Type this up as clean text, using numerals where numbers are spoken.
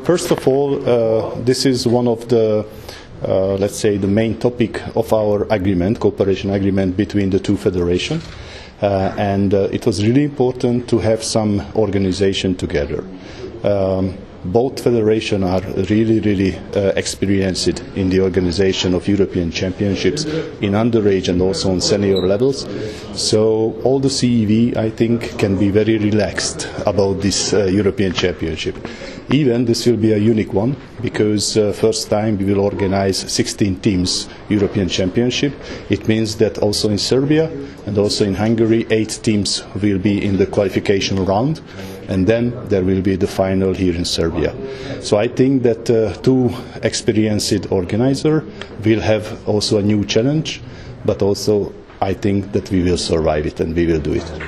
First of all, this is one of the, let's say, the main topic of our agreement, cooperation agreement between the two federations. And it was really important to have some organization together. Both federations are really experienced in the organization of European Championships in underage and also on senior levels. So all the CEV, I think, can be very relaxed about this European Championship. Even this will be a unique one, because first time we will organize 16 teams European Championship. It means that also in Serbia and also in Hungary 8 teams will be in the qualification round, and then there will be the final here in Serbia. So I think that two experienced organizers will have also a new challenge, but also I think that we will survive it and we will do it.